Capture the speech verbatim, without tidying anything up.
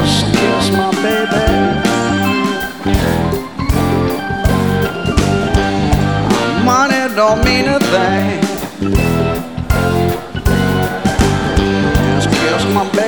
Just kiss my baby. Money don't mean a thing. Just kiss my baby.